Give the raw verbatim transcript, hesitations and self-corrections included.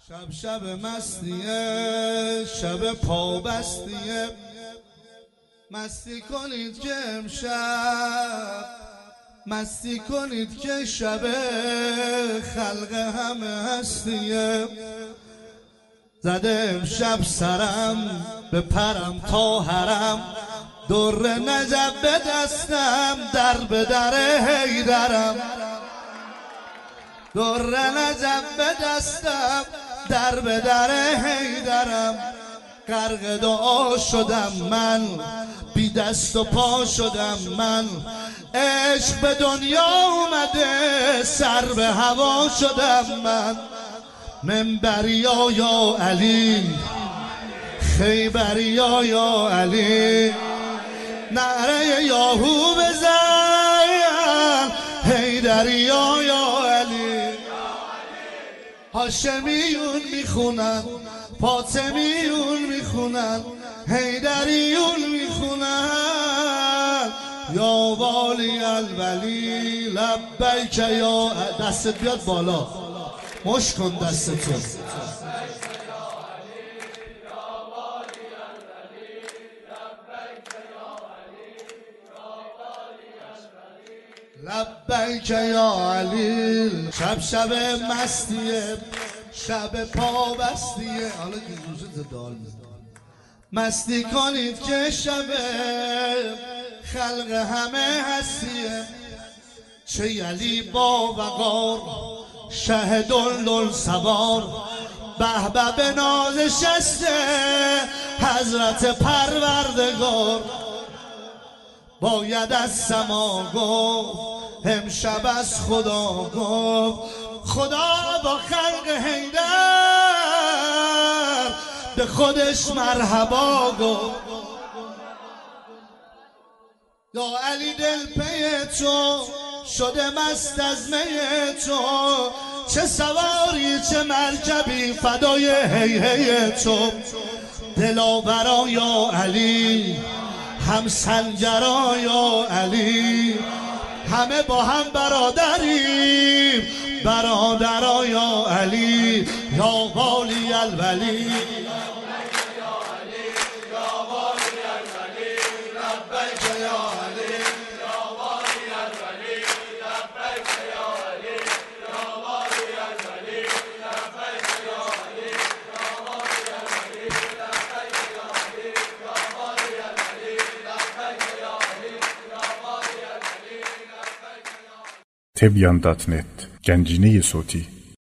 شب شب مستیه، شب پابستیه، مستی کنید که امشب، مستی کنید که شب خلق همه هستیه. زده امشب سرم به پرم تا حرم، در نجب به دستم، در به در حیدرم. در نجب به دستم، در به در حیدرم. غرق دعا شدم من، بی دست و پا شدم من. عشق به دنیا اومده، سر به هوا شدم من. منبریا یا علی، خیبریا یا علی، نعره یاهو بزن، حیدریا یا علی. هاشمیون میخونن، فاطمیون میخونن، حیدریون میخونن. یا والی الولی لبیک یا. دستت بیاد بالا، مش کن دستتو. لبیک یا علی. شب شب مستیه، شب پابستیه. حالا که روزت دال میزن، مستی کنید که شب خلق همه هستیه. چه علی با وقار، شهدالل سوار، به به به ناز شسته حضرت پروردگار. باید از سما گفت، امشب از خدا گفت. خدا با خلق حیدر به خودش مرحبا گفت. یا علی دل پی تو شده مست از می تو، چه سواری چه مرکبی فدای هی هی تو. دلاورا یا علی، هم سنجرا یا علی، همه با هم برادریم، برادرا یا علی. یا والی الولی، تبیان دات نت گنجینه صوتی.